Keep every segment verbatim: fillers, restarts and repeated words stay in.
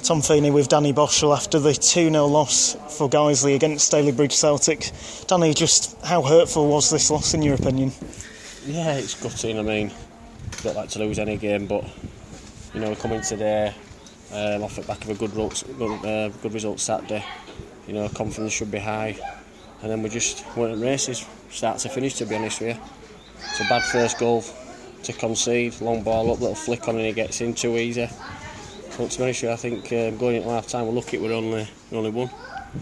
Tom Feeney with Danny Boschel after the two nil loss for Guiseley against Stalybridge Celtic. Danny, just how hurtful was this loss in your opinion? Yeah, it's gutting. I mean, don't like to lose any game, but you know, we're coming today um, off the back of a good, ro- good, uh, good result Saturday. You know, confidence should be high, and then we just went in races, start to finish. To be honest with you, it's a bad first goal to concede. Long ball up, little flick on, and he gets in too easy. But to be honest with you, I think um, going into half time, we're lucky we're only we only won.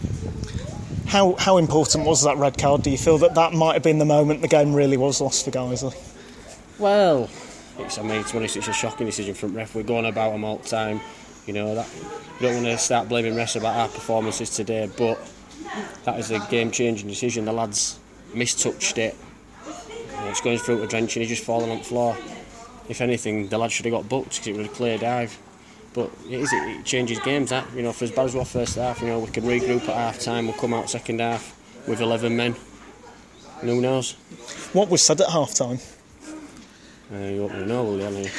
How how important was that red card? Do you feel that that might have been the moment the game really was lost for Guiseley? Well, it's, I mean, to be honest, it's a shocking decision from ref. We're going about them all the time. You know, that we don't want to start blaming refs about our performances today, but that is a game-changing decision. The lads mistouched it. You know, it's going through a drenching, he's just fallen on the floor. If anything, the lad should have got booked because it was a clear dive. But it, is, it changes games, that. You know, for as bad as we were first half, you know, we can regroup at half time, we'll come out second half with eleven men. And who knows? What was said at half time? Uh, you want me to know, will you?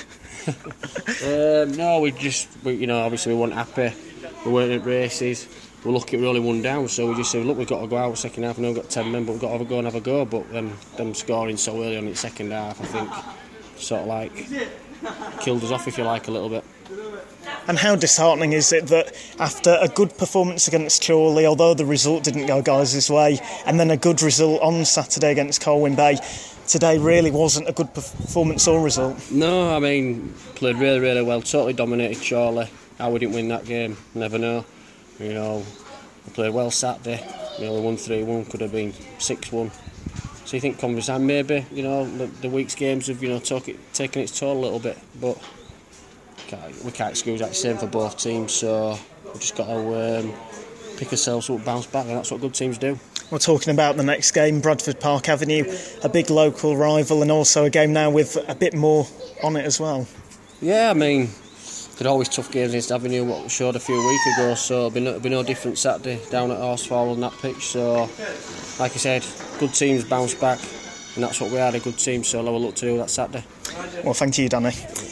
um, no, we just, we, you know, obviously we weren't happy. We weren't at races. We're lucky we're only one down, so we just said, look, we've got to go out second half. I know we've got ten men, but we've got to have a go and have a go. But them, them scoring so early on in the second half, I think, sort of like killed us off, if you like, a little bit. And how disheartening is it that after a good performance against Chorley, although the result didn't go Guys' way, and then a good result on Saturday against Colwyn Bay, today really wasn't a good performance or result? No, I mean, played really, really well, totally dominated Chorley. How we didn't win that game, never know. You know, we played well Saturday, you know, we won three one, could have been six one. So you think conference, maybe, you know, the, the week's games have, you know, took it, taken its toll a little bit, but can't, we can't excuse that. The same for both teams, so we've just got to um, pick ourselves up, bounce back, and that's what good teams do. We're talking about the next game, Bradford Park Avenue, a big local rival, and also a game now with a bit more on it as well. Yeah, I mean, they're always tough games against Avenue, what we showed a few weeks ago, so it'll be no, it'll be no different Saturday down at Horsefall on that pitch. So, like I said, good teams bounce back, and that's what we are, a good team, so we'll have a look to do that Saturday. Well, thank you, Danny.